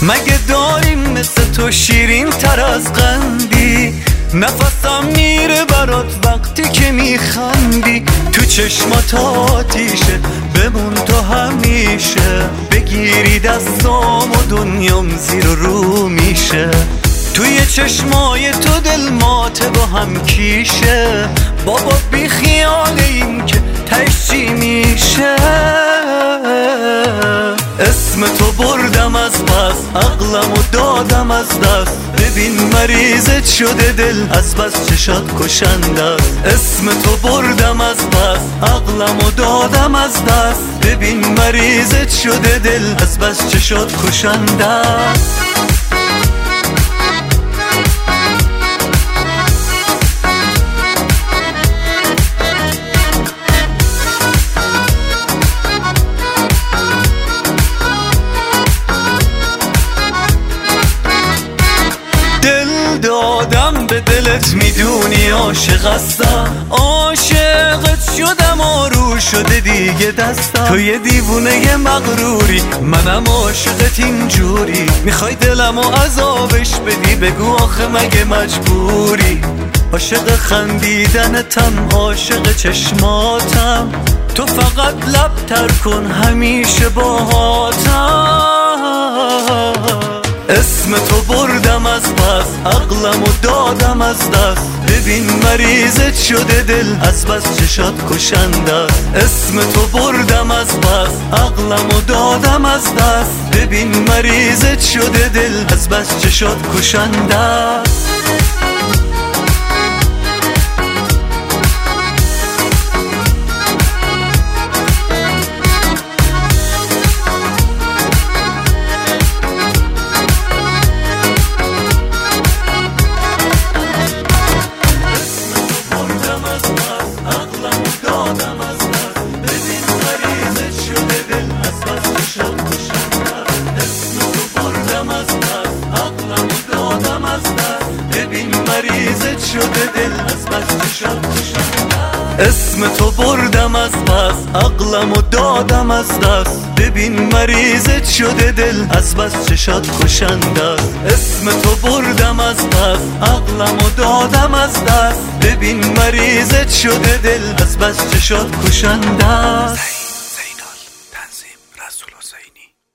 مگه داریم مثل تو شیرین تر از قندی؟ نفسم میره برات وقتی که میخندی. تو چشمات آتیشه بمون تو همیشه، بگیری دستام و دنیام زیر و رو میشه. توی چشمای تو دل ماته با هم کیشه، بابا بی خیال این که تش چی میشه. اسم تو بردم از پس، عقلم و دادم از دست. ببین مریضت شده دل از بس چشات کشنده است. اسم تو بردم از پس، عقلم و دادم از دست. ببین مریضت شده دل از بس چشات کشنده است. دادم به دلت میدونی عاشق هستم، عاشقت شدم و رو شده دیگه دستم. تو یه دیوونه مغروری، منم عاشقت اینجوری. میخوای دلمو عذابش بدی، بگو آخه مگه مجبوری؟ عاشق خندیدنتم، عاشق چشماتم. تو فقط لب تر کن همیشه باهاتم. اسم تو بردم از پس، عقلم و دادم از دست. ببین مریضت شده دل از بس چشات کشنده است. اسم تو بردم از پس، عقلم و دادم از دست. ببین مریضت شده دل از بس چشات کشنده است. اسم تو بردم از پس، عقلم و دادم از دست. ببین مریضت شده دل از بس چشات کشنده است. اسم تو بردم از پس، عقلم و دادم از دست. ببین مریضت شده دل از بس چشات کشنده است. زینال تنظیم رسول حسینی.